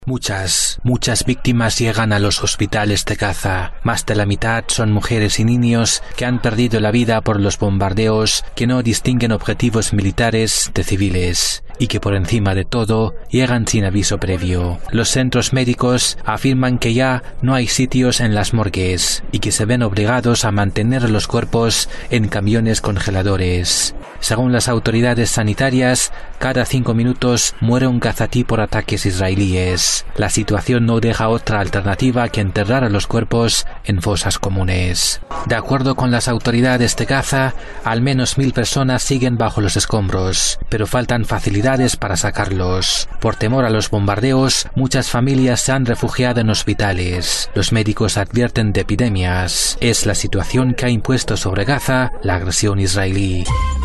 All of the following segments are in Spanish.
Muchas víctimas llegan a los hospitales de Gaza. Más de la mitad son mujeres y niños que han perdido la vida por los bombardeos que no distinguen objetivos militares de civiles y que por encima de todo llegan sin aviso previo. Los centros médicos afirman que ya no hay sitios en las morgues y que se ven obligados a mantener los cuerpos en camiones congeladores. Según las autoridades sanitarias, cada 5 minutos muere un gazatí por ataques israelíes. La situación no deja otra alternativa que enterrar a los cuerpos en fosas comunes. De acuerdo con las autoridades de Gaza, al menos 1000 personas siguen bajo los escombros, pero faltan facilidades para sacarlos. Por temor a los bombardeos, muchas familias se han refugiado en hospitales. Los médicos advierten de epidemias. Es la situación que ha impuesto sobre Gaza la agresión israelí.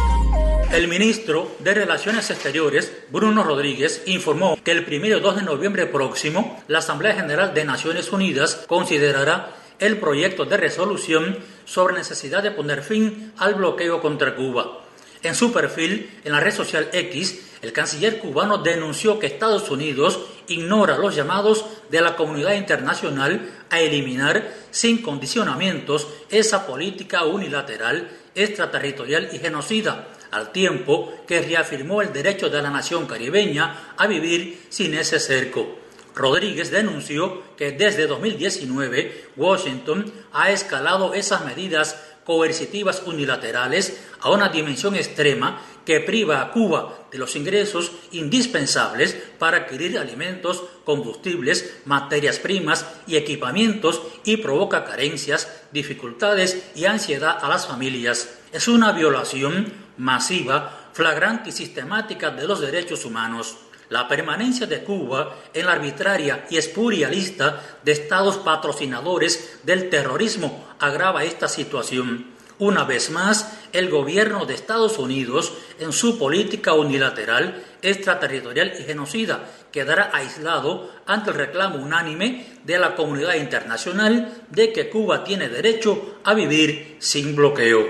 El ministro de Relaciones Exteriores, Bruno Rodríguez, informó que el 1 y 2 de noviembre próximo, la Asamblea General de Naciones Unidas considerará el proyecto de resolución sobre necesidad de poner fin al bloqueo contra Cuba. En su perfil, en la red social X, el canciller cubano denunció que Estados Unidos ignora los llamados de la comunidad internacional a eliminar sin condicionamientos esa política unilateral, extraterritorial y genocida, al tiempo que reafirmó el derecho de la nación caribeña a vivir sin ese cerco. Rodríguez denunció que desde 2019 Washington ha escalado esas medidas coercitivas unilaterales a una dimensión extrema que priva a Cuba de los ingresos indispensables para adquirir alimentos, combustibles, materias primas y equipamientos y provoca carencias, dificultades y ansiedad a las familias. Es una violación masiva, flagrante y sistemática de los derechos humanos. La permanencia de Cuba en la arbitraria y espuria lista de estados patrocinadores del terrorismo agrava esta situación. Una vez más, el gobierno de Estados Unidos, en su política unilateral, extraterritorial y genocida, quedará aislado ante el reclamo unánime de la comunidad internacional de que Cuba tiene derecho a vivir sin bloqueo.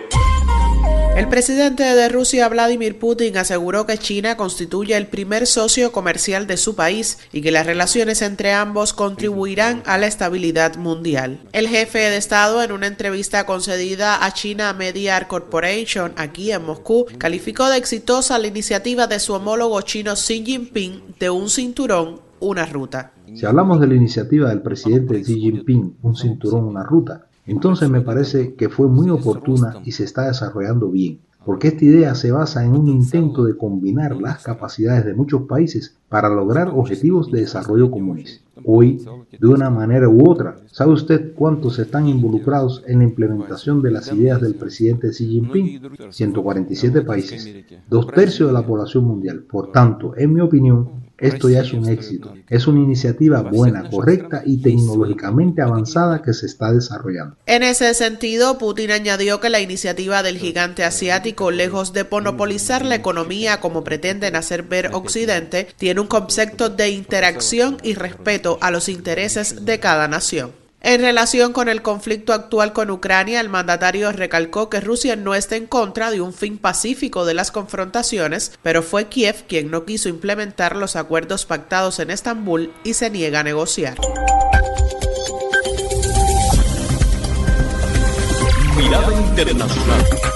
El presidente de Rusia, Vladimir Putin, aseguró que China constituye el primer socio comercial de su país y que las relaciones entre ambos contribuirán a la estabilidad mundial. El jefe de Estado, en una entrevista concedida a China Media Corporation aquí en Moscú, calificó de exitosa la iniciativa de su homólogo chino Xi Jinping de un cinturón, una ruta. Si hablamos de la iniciativa del presidente Xi Jinping, un cinturón, una ruta, entonces me parece que fue muy oportuna y se está desarrollando bien, porque esta idea se basa en un intento de combinar las capacidades de muchos países para lograr objetivos de desarrollo comunes. Hoy, de una manera u otra, ¿sabe usted cuántos están involucrados en la implementación de las ideas del presidente Xi Jinping? 147 países, 2/3 de la población mundial. Por tanto, en mi opinión, esto ya es un éxito. Es una iniciativa buena, correcta y tecnológicamente avanzada que se está desarrollando. En ese sentido, Putin añadió que la iniciativa del gigante asiático, lejos de monopolizar la economía como pretenden hacer ver Occidente, tiene un concepto de interacción y respeto a los intereses de cada nación. En relación con el conflicto actual con Ucrania, el mandatario recalcó que Rusia no está en contra de un fin pacífico de las confrontaciones, pero fue Kiev quien no quiso implementar los acuerdos pactados en Estambul y se niega a negociar. Mirada Internacional.